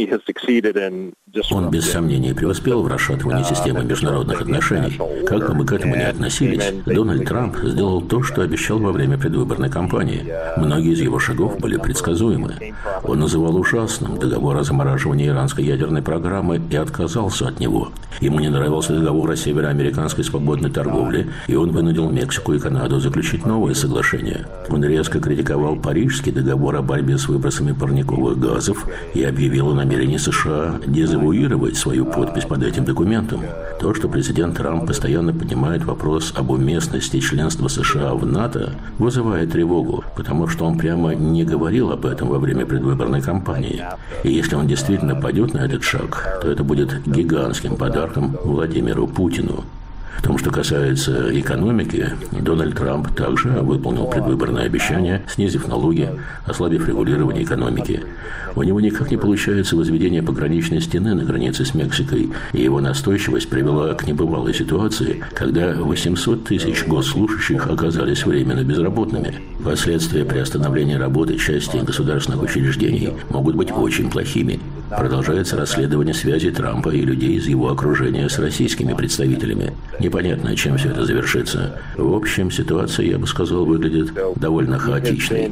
S4: Он без сомнений преуспел в расшатывании системы международных отношений. Как бы мы к этому ни относились, Дональд Трамп сделал то, что обещал во время предвыборной кампании. Многие из его шагов были предсказуемы. Он называл ужасным договор о замораживании иранской ядерной программы и отказался от него. Ему не нравился договор о североамериканской свободной торговле, и он вынудил Мексику и Канаду заключить новое соглашение. Он резко критиковал Парижский договор о борьбе с выбросами парниковых газов и объявил о намерении США дезавуировать свою подпись под этим документом. То, что президент Трамп постоянно поднимает вопрос об уместности членства США в НАТО, вызывает тревогу, потому что он прямо не говорил об этом во время предвыборной кампании. И если он действительно пойдет на этот шаг, то это будет гигантским подарком Владимиру Путину. В том, что касается экономики, Дональд Трамп также выполнил предвыборное обещание, снизив налоги, ослабив регулирование экономики. У него никак не получается возведение пограничной стены на границе с Мексикой, и его настойчивость привела к небывалой ситуации, когда 800 тысяч госслужащих оказались временно безработными. Последствия приостановления работы части государственных учреждений могут быть очень плохими. Продолжается расследование связи Трампа и людей из его окружения с российскими представителями. Непонятно, чем все это завершится. В общем, ситуация, я бы сказал, выглядит довольно хаотичной.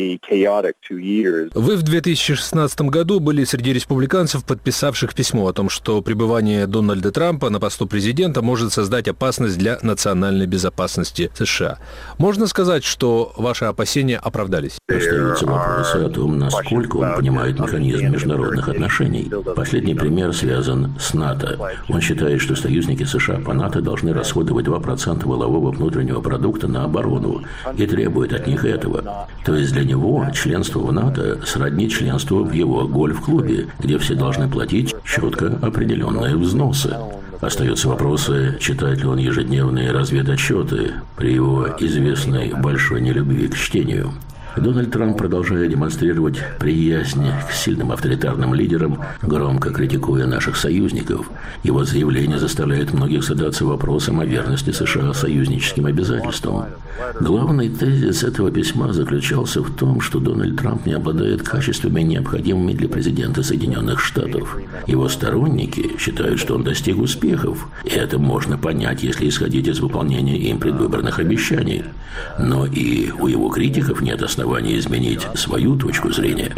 S21: Вы в 2016 году были среди республиканцев, подписавших письмо о том, что пребывание Дональда Трампа на посту президента может создать опасность для национальной безопасности США. Можно сказать, что ваши опасения оправдались?
S4: Остаются вопросы о том, насколько он понимает механизм международных отношений. Последний пример связан с НАТО. Он считает, что союзники США по НАТО должны расходовать 2% валового внутреннего продукта на оборону и требует от них этого. То есть для него членство в НАТО сродни членству в его гольф-клубе, где все должны платить четко определенные взносы. Остаются вопросы, читает ли он ежедневные разведотчеты при его известной большой нелюбви к чтению. Дональд Трамп, продолжая демонстрировать приязнь к сильным авторитарным лидерам, громко критикуя наших союзников. Его заявление заставляет многих задаться вопросом о верности США союзническим обязательствам. Главный тезис этого письма заключался в том, что Дональд Трамп не обладает качествами, необходимыми для президента Соединенных Штатов. Его сторонники считают, что он достиг успехов, и это можно понять, если исходить из выполнения им предвыборных обещаний. Но и у его критиков нет оснований изменить свою точку зрения.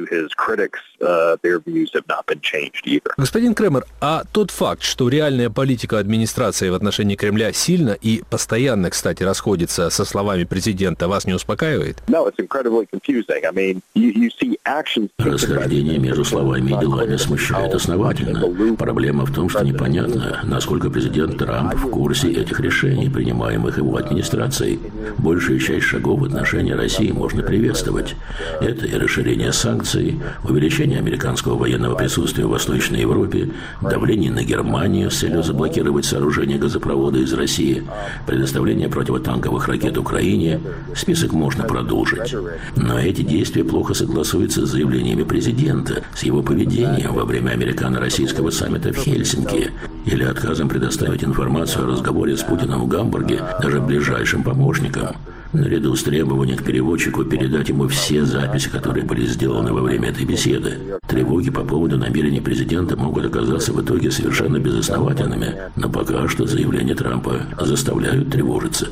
S21: Господин Кремер, а тот факт, что реальная политика администрации в отношении Кремля сильно и постоянно, кстати, расходится со словами президента, вас не успокаивает?
S4: Расхождение между словами и делами смущает основательно. Проблема в том, что непонятно, насколько президент Трамп в курсе этих решений, принимаемых его администрацией. Большую часть шагов в отношении России можно приветствовать. Это и расширение санкций, увеличение американского военного присутствия в Восточной Европе, давление на Германию с целью заблокировать сооружение газопровода из России, предоставление противотанковых ракет Украине. Список можно продолжить. Но эти действия плохо согласуются с заявлениями президента, с его поведением во время американо-российского саммита в Хельсинки или отказом предоставить информацию о разговоре с Путиным в Гамбурге даже ближайшим помощникам. Наряду с требованием к переводчику передать ему все записи, которые были сделаны во время этой беседы. Тревоги по поводу намерений президента могут оказаться в итоге совершенно безосновательными, но пока что заявления Трампа заставляют тревожиться.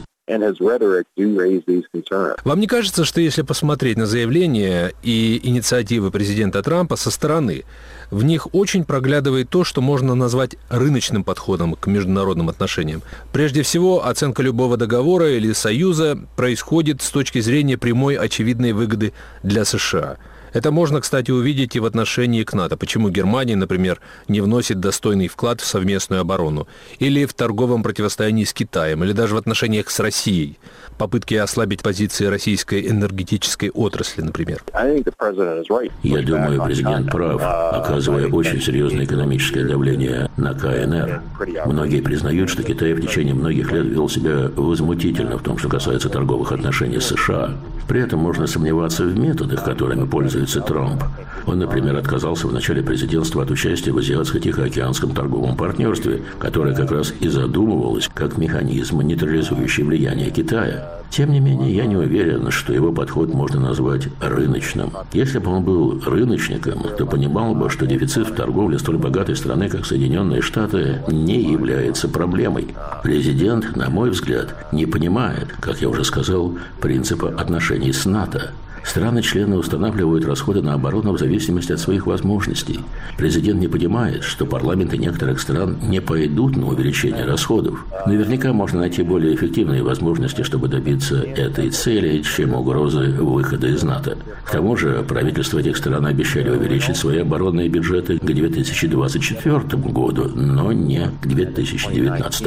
S21: Вам не кажется, что если посмотреть на заявления и инициативы президента Трампа со стороны, в них очень проглядывает то, что можно назвать рыночным подходом к международным отношениям? Прежде всего, оценка любого договора или союза происходит с точки зрения прямой очевидной выгоды для США. Это можно, кстати, увидеть и в отношении к НАТО. Почему Германия, например, не вносит достойный вклад в совместную оборону? Или в торговом противостоянии с Китаем? Или даже в отношениях с Россией? Попытки ослабить позиции российской энергетической отрасли, например.
S4: Я думаю, президент прав, оказывая очень серьезное экономическое давление на КНР. Многие признают, что Китай в течение многих лет вел себя возмутительно в том, что касается торговых отношений с США. При этом можно сомневаться в методах, которыми пользуется пользуется Трамп. Он, например, отказался в начале президентства от участия в Азиатско-Тихоокеанском торговом партнерстве, которое как раз и задумывалось как механизм, нейтрализующий влияние Китая. Тем не менее, я не уверен, что его подход можно назвать рыночным. Если бы он был рыночником, то понимал бы, что дефицит в торговле столь богатой страны, как Соединенные Штаты, не является проблемой. Президент, на мой взгляд, не понимает, как я уже сказал, принципа отношений с НАТО. Страны-члены устанавливают расходы на оборону в зависимости от своих возможностей. Президент не понимает, что парламенты некоторых стран не пойдут на увеличение расходов. Наверняка можно найти более эффективные возможности, чтобы добиться этой цели, чем угрозы выхода из НАТО. К тому же правительства этих стран обещали увеличить свои оборонные бюджеты к 2024 году, но не к 2019.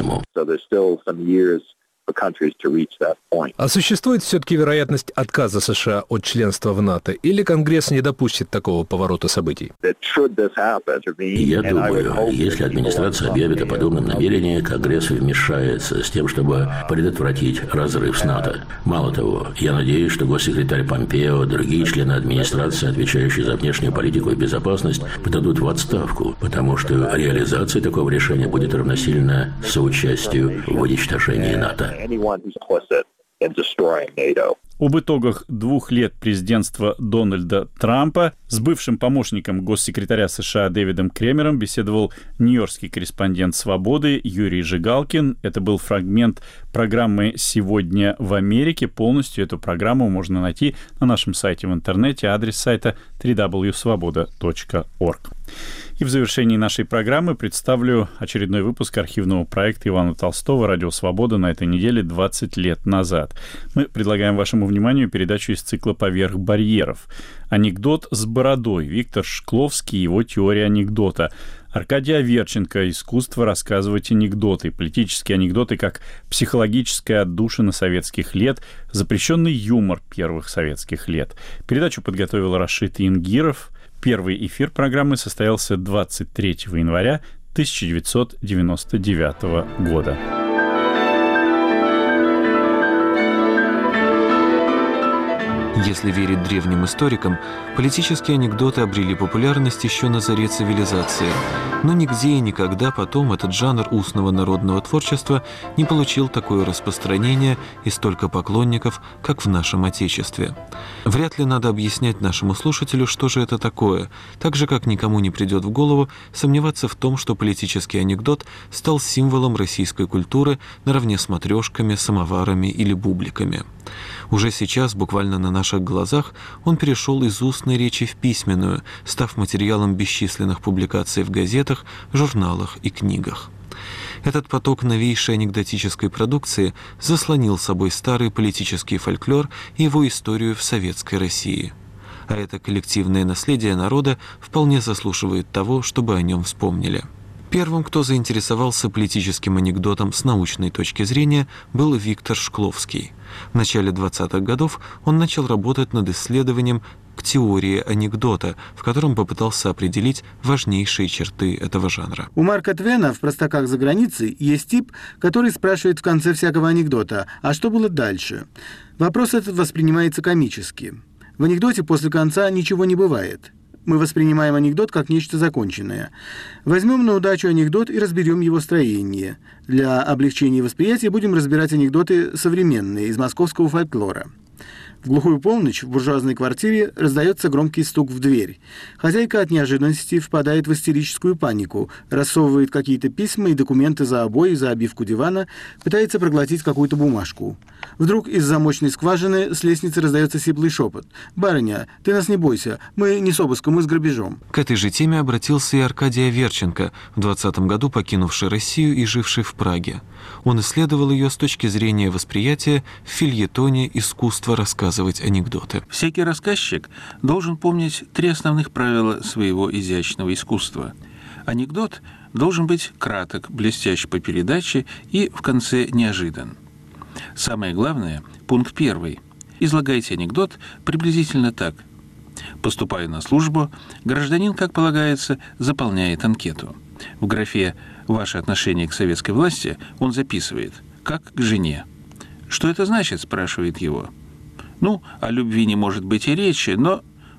S21: А существует все-таки вероятность отказа США от членства в НАТО, или Конгресс не допустит такого поворота событий?
S4: Я думаю, если администрация объявит о подобном намерении, Конгресс вмешается с тем, чтобы предотвратить разрыв с НАТО. Мало того, я надеюсь, что госсекретарь Помпео, другие члены администрации, отвечающие за внешнюю политику и безопасность, подадут в отставку, потому что реализация такого решения будет равносильна соучастию в уничтожении НАТО.
S1: Об итогах 2 лет президентства Дональда Трампа с бывшим помощником госсекретаря США Дэвидом Кремером беседовал нью-йоркский корреспондент «Свободы» Юрий Жигалкин. Это был фрагмент программы «Сегодня в Америке». Полностью эту программу можно найти на нашем сайте в интернете. Адрес сайта www.svoboda.org. И в завершении нашей программы представлю очередной выпуск архивного проекта Ивана Толстого «Радио Свобода» на этой неделе 20 лет назад. Мы предлагаем вашему вниманию передачу из цикла «Поверх барьеров». Анекдот с бородой. Виктор Шкловский, его теория анекдота. Аркадий Аверченко, искусство рассказывать анекдоты. Политические анекдоты как психологическая отдушина советских лет, запрещенный юмор первых советских лет. Передачу подготовил Рашид Ингиров. Первый эфир программы состоялся 23 января 1999 года.
S2: Если верить древним историкам, политические анекдоты обрели популярность еще на заре цивилизации. Но нигде и никогда потом этот жанр устного народного творчества не получил такое распространение и столько поклонников, как в нашем Отечестве. Вряд ли надо объяснять нашему слушателю, что же это такое, так же, как никому не придет в голову сомневаться в том, что политический анекдот стал символом российской культуры наравне с матрешками, самоварами или бубликами. Уже сейчас, буквально на наших глазах, он перешел из устной речи в письменную, став материалом бесчисленных публикаций в газетах, журналах и книгах. Этот поток новейшей анекдотической продукции заслонил собой старый политический фольклор и его историю в советской России. А это коллективное наследие народа вполне заслуживает того, чтобы о нем вспомнили. Первым, кто заинтересовался политическим анекдотом с научной точки зрения, был Виктор Шкловский. В начале 20-х годов он начал работать над исследованием к теории анекдота, в котором попытался определить важнейшие черты этого жанра.
S22: У Марка Твена в «Простаках за границей» есть тип, который спрашивает в конце всякого анекдота: «А что было дальше?». Вопрос этот воспринимается комически. В анекдоте после конца ничего не бывает. Мы воспринимаем анекдот как нечто законченное. Возьмем на удачу анекдот и разберем его строение. Для облегчения восприятия будем разбирать анекдоты современные, из московского фольклора. В глухую полночь в буржуазной квартире раздается громкий стук в дверь. Хозяйка от неожиданности впадает в истерическую панику, рассовывает какие-то письма и документы за обои, за обивку дивана, пытается проглотить какую-то бумажку. Вдруг из замочной скважины с лестницы раздается сиплый шепот: «Барыня, ты нас не бойся, мы не с обыском, мы с грабежом».
S2: К этой же теме обратился и Аркадий Аверченко, в 20 году покинувший Россию и живший в Праге. Он исследовал ее с точки зрения восприятия в фельетоне «Искусство рассказывать анекдоты».
S23: Всякий рассказчик должен помнить 3 основных правила своего изящного искусства. Анекдот должен быть краток, блестящ по передаче и в конце неожидан. Самое главное, пункт 1. Излагайте анекдот приблизительно так. Поступая на службу, гражданин, как полагается, заполняет анкету. В графе «Ваше отношение к советской власти» он записывает «как к жене». «Что это значит?» – спрашивает его. «Ну, о любви не может быть и речи, но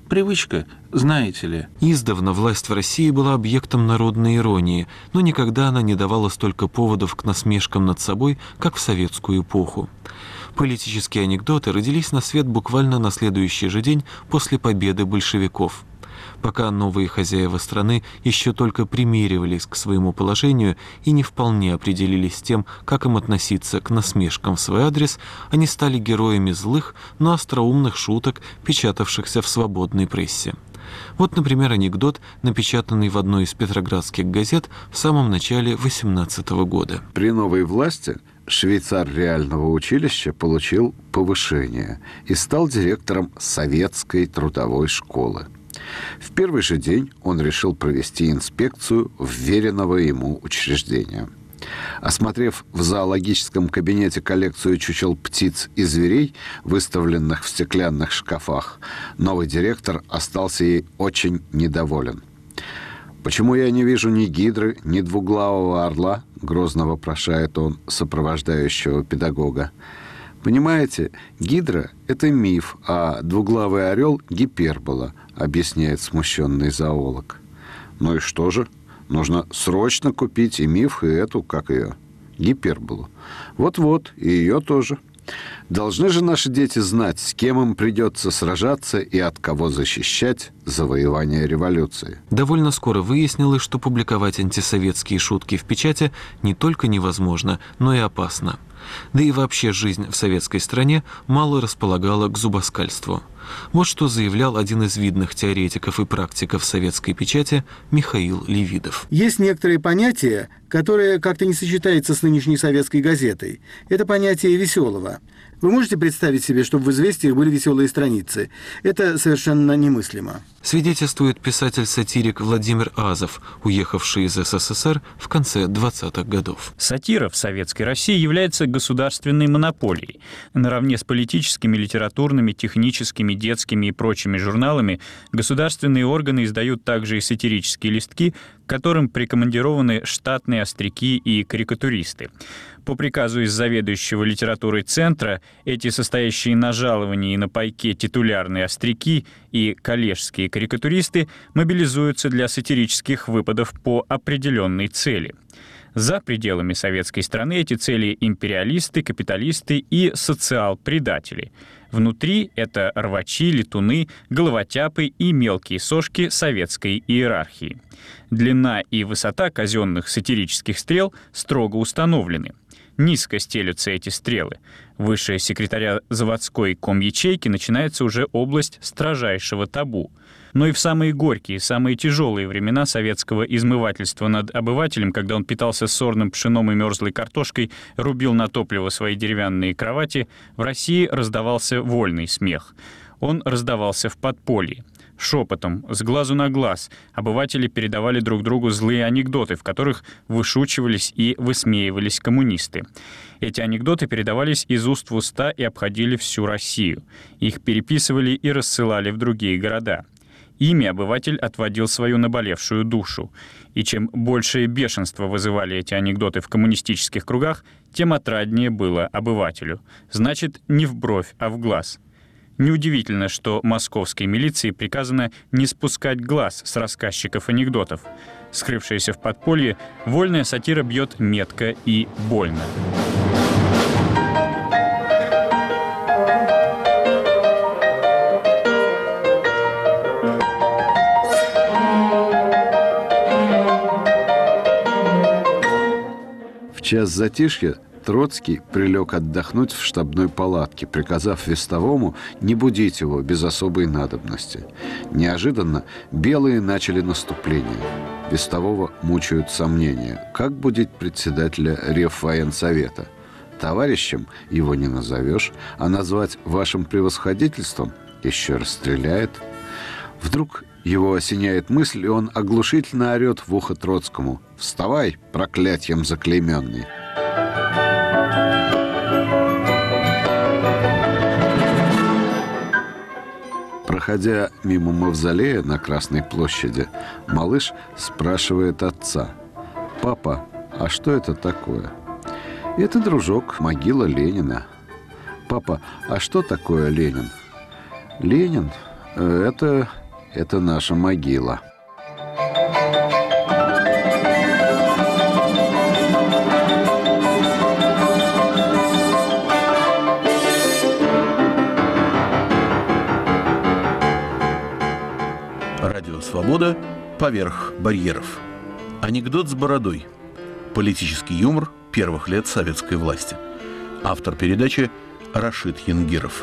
S23: Привычка, знаете ли.
S2: Издавна власть в России была объектом народной иронии, но никогда она не давала столько поводов к насмешкам над собой, как в советскую эпоху. Политические анекдоты родились на свет буквально на следующий же день после победы большевиков. Пока новые хозяева страны еще только примеривались к своему положению и не вполне определились с тем, как им относиться к насмешкам в свой адрес, они стали героями злых, но остроумных шуток, печатавшихся в свободной прессе. Вот, например, анекдот, напечатанный в одной из петроградских газет в самом начале 18 года.
S3: При новой власти швейцар реального училища получил повышение и стал директором советской трудовой школы. В первый же день он решил провести инспекцию вверенного ему учреждения. Осмотрев в зоологическом кабинете коллекцию чучел птиц и зверей, выставленных в стеклянных шкафах, новый директор остался ей очень недоволен. «Почему я не вижу ни гидры, ни двуглавого орла?» — грозно вопрошает он сопровождающего педагога. «Понимаете, гидра – это миф, а двуглавый орел – гипербола», – объясняет смущенный зоолог. «Ну и что же? Нужно срочно купить и миф, и эту, как ее, гиперболу. Вот-вот, и ее тоже. Должны же наши дети знать, с кем им придется сражаться и от кого защищать завоевание революции».
S2: Довольно скоро выяснилось, что публиковать антисоветские шутки в печати не только невозможно, но и опасно. Да и вообще жизнь в советской стране мало располагала к зубоскальству. Вот что заявлял один из видных теоретиков и практиков советской печати Михаил Левидов.
S22: Есть некоторые понятия, которые как-то не сочетаются с нынешней советской газетой. Это понятие веселого. Вы можете представить себе, чтобы в «Известиях» были веселые страницы? Это совершенно немыслимо.
S2: Свидетельствует писатель-сатирик Владимир Азов, уехавший из СССР в конце 20-х годов.
S1: Сатира в Советской России является государственной монополией. Наравне с политическими, литературными, техническими, детскими и прочими журналами государственные органы издают также и сатирические листки, к которым прикомандированы штатные остряки и карикатуристы. По приказу из заведующего литературой центра эти состоящие на жаловании и на пайке титулярные остряки и коллежские карикатуристы мобилизуются для сатирических выпадов по определенной цели. За пределами советской страны эти цели империалисты, капиталисты и социал-предатели. Внутри это рвачи, летуны, головотяпы и мелкие сошки советской иерархии. Длина и высота казенных сатирических стрел строго установлены. Низко стелются эти стрелы. Выше секретаря заводской комячейки начинается уже область строжайшего табу. Но и в самые горькие, самые тяжелые времена советского измывательства над обывателем, когда он питался сорным пшеном и мерзлой картошкой, рубил на топливо свои деревянные кровати, в России раздавался вольный смех. Он раздавался в подполье. Шепотом, с глазу на глаз, обыватели передавали друг другу злые анекдоты, в которых вышучивались и высмеивались коммунисты. Эти анекдоты передавались из уст в уста и обходили всю Россию. Их переписывали и рассылали в другие города. Ими обыватель отводил свою наболевшую душу. И чем большее бешенство вызывали эти анекдоты в коммунистических кругах, тем отраднее было обывателю. Значит, не в бровь, а в глаз. Неудивительно, что московской милиции приказано не спускать глаз с рассказчиков анекдотов. Скрывшаяся в подполье, вольная сатира бьет метко и больно.
S3: В час затишья Троцкий прилег отдохнуть в штабной палатке, приказав вестовому не будить его без особой надобности. Неожиданно белые начали наступление. Вестового мучают сомнения. Как будить председателя Реввоенсовета? Товарищем его не назовешь, а назвать вашим превосходительством еще расстреляет. Вдруг его осеняет мысль, и он оглушительно орет в ухо Троцкому: «Вставай, проклятьем заклейменный!» Проходя мимо мавзолея на Красной площади, малыш спрашивает отца: «Папа, а что это такое?» «Это, дружок, могила Ленина». «Папа, а что такое Ленин?» «Ленин? Это наша могила.
S5: Радио «Свобода» поверх барьеров. Анекдот с бородой. Политический юмор первых лет советской власти. Автор передачи Рашид Янгиров.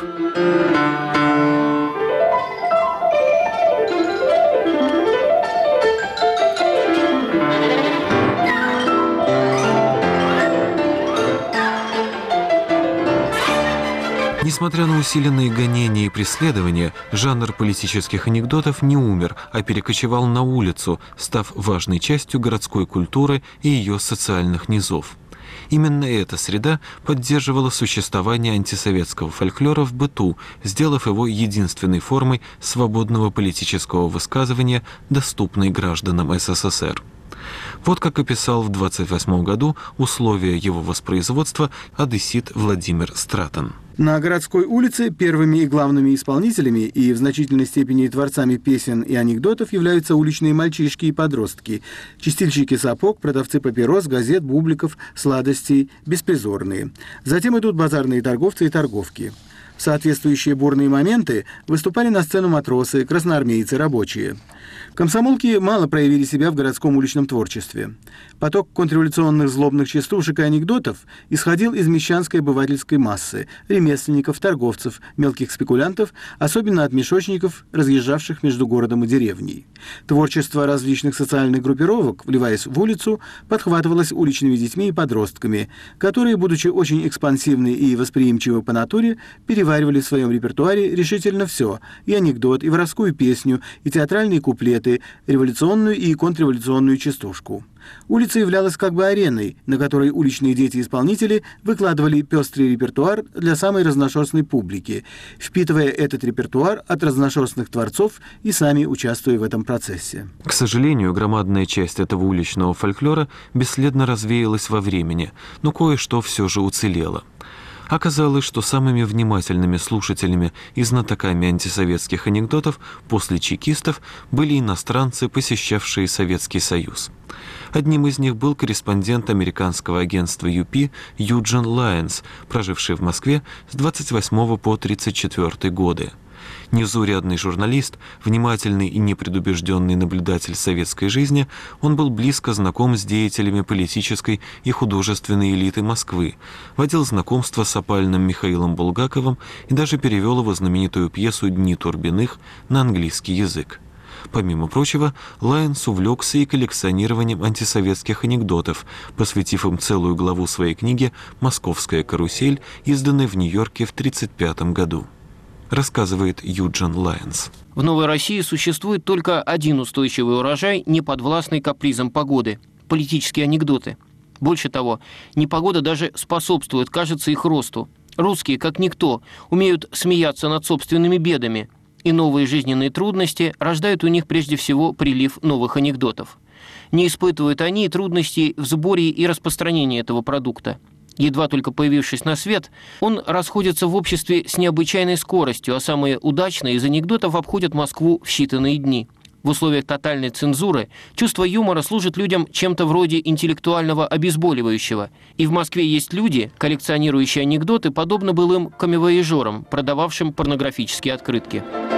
S2: Несмотря на усиленные гонения и преследования, жанр политических анекдотов не умер, а перекочевал на улицу, став важной частью городской культуры и ее социальных низов. Именно эта среда поддерживала существование антисоветского фольклора в быту, сделав его единственной формой свободного политического высказывания, доступной гражданам СССР. Вот как описал в 1928 году условия его воспроизводства одессит Владимир Стратон.
S22: На городской улице первыми и главными исполнителями и в значительной степени творцами песен и анекдотов являются уличные мальчишки и подростки, чистильщики сапог, продавцы папирос, газет, бубликов, сладостей, беспризорные. Затем идут базарные торговцы и торговки. В соответствующие бурные моменты выступали на сцену матросы, красноармейцы, рабочие. Комсомолки мало проявили себя в городском уличном творчестве. Поток контрреволюционных злобных частушек и анекдотов исходил из мещанской обывательской массы, ремесленников, торговцев, мелких спекулянтов, особенно от мешочников, разъезжавших между городом и деревней. Творчество различных социальных группировок, вливаясь в улицу, подхватывалось уличными детьми и подростками, которые, будучи очень экспансивны и восприимчивы по натуре, переваривали в своем репертуаре решительно все – и анекдот, и воровскую песню, и театральные куплеты, революционную и контрреволюционную частушку. Улица являлась как бы ареной, на которой уличные дети-исполнители выкладывали пестрый репертуар для самой разношерстной публики, впитывая этот репертуар от разношерстных творцов и сами участвуя в этом процессе.
S2: К сожалению, громадная часть этого уличного фольклора бесследно развеялась во времени, но кое-что все же уцелело. Оказалось, что самыми внимательными слушателями и знатоками антисоветских анекдотов после чекистов были иностранцы, посещавшие Советский Союз. Одним из них был корреспондент американского агентства UP Юджин Лайенс, проживший в Москве с 28 по 34 годы. Незаурядный журналист, внимательный и непредубежденный наблюдатель советской жизни, он был близко знаком с деятелями политической и художественной элиты Москвы, водил знакомство с опальным Михаилом Булгаковым и даже перевел его знаменитую пьесу «Дни Турбиных» на английский язык. Помимо прочего, Лайенс увлекся и коллекционированием антисоветских анекдотов, посвятив им целую главу своей книги «Московская карусель», изданной в Нью-Йорке в 1935 году. Рассказывает Юджин Лайенс.
S6: В Новой России существует только один устойчивый урожай, не подвластный капризам погоды – политические анекдоты. Больше того, непогода даже способствует, кажется, их росту. Русские, как никто, умеют смеяться над собственными бедами, и новые жизненные трудности рождают у них прежде всего прилив новых анекдотов. Не испытывают они трудностей в сборе и распространении этого продукта. Едва только появившись на свет, он расходится в обществе с необычайной скоростью, а самые удачные из анекдотов обходят Москву в считанные дни. В условиях тотальной цензуры чувство юмора служит людям чем-то вроде интеллектуального обезболивающего. И в Москве есть люди, коллекционирующие анекдоты, подобно былым камевояжерам, продававшим порнографические открытки.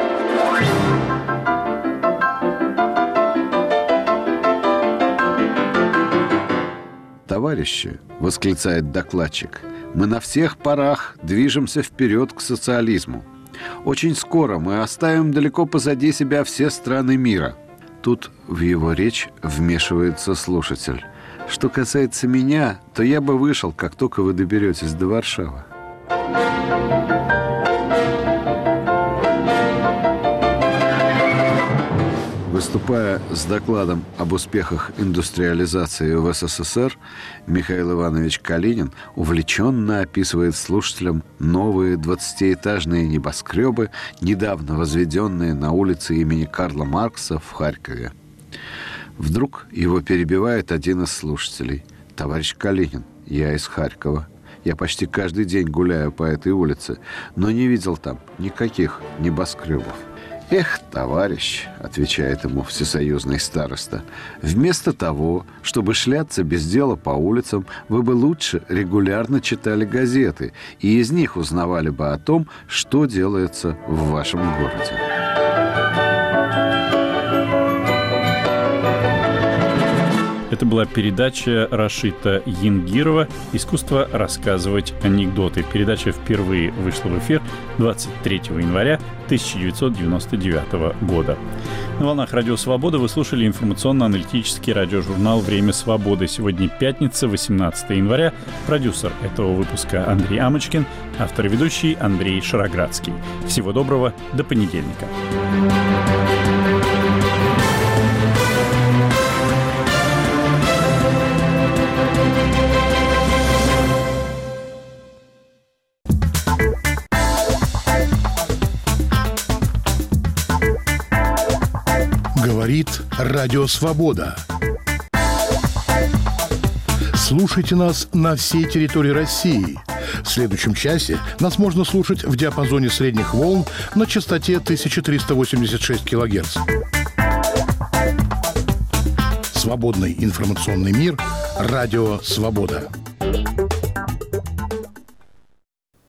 S3: «Товарищи», — восклицает докладчик, — «мы на всех парах движемся вперед к социализму. Очень скоро мы оставим далеко позади себя все страны мира». Тут в его речь вмешивается слушатель. «Что касается меня, то я бы вышел, как только вы доберетесь до Варшавы». Выступая с докладом об успехах индустриализации в СССР, Михаил Иванович Калинин увлеченно описывает слушателям новые 20-этажные небоскребы, недавно возведенные на улице имени Карла Маркса в Харькове. Вдруг его перебивает один из слушателей. «Товарищ Калинин, я из Харькова. Я почти каждый день гуляю по этой улице, но не видел там никаких небоскребов». «Эх, товарищ», — отвечает ему всесоюзный староста, «вместо того, чтобы шляться без дела по улицам, вы бы лучше регулярно читали газеты и из них узнавали бы о том, что делается в вашем городе».
S1: Это была передача Рашита Янгирова «Искусство рассказывать анекдоты». Передача впервые вышла в эфир 23 января 1999 года. На волнах Радио Свобода вы слушали информационно-аналитический радиожурнал «Время свободы». Сегодня пятница, 18 января. Продюсер этого выпуска Андрей Амочкин, автор и ведущий Андрей Шароградский. Всего доброго, до понедельника.
S7: Говорит Радио Свобода. Слушайте нас на всей территории России. В следующем часе нас можно слушать в диапазоне средних волн на частоте 1386 кГц. Свободный информационный мир. Радио Свобода.